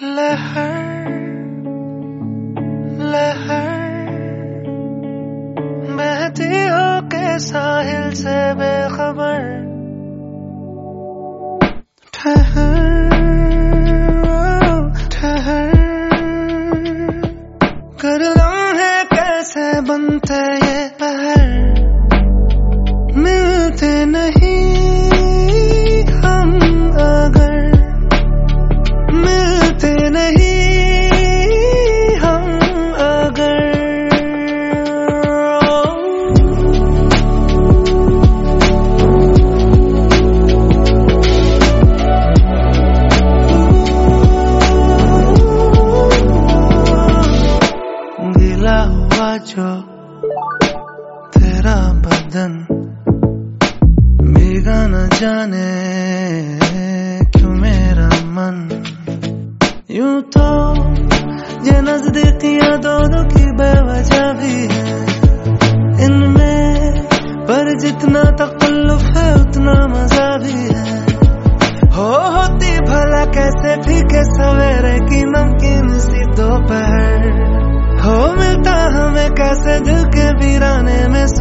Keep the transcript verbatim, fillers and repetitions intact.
लहर लहर बहती हो के साहिल से बेखबर ठहर ठहर कर लम्हे कैसे बनते ये पहर मिलते नहीं हम अगर मिलते नहीं हम अगर गीला हुआ जो तेरा बदन भीगा न जाने क्यों मेरा मन यूं तो ये नजदीकियां दोनों की बेवजह भी है इनमें पर जितना तकल्लुफ है उतना मजा भी है हो होती भला कैसे फीके सवेरे की नमकीन सी दोपहर हो मिलता हमें कैसे दिल के वीराने में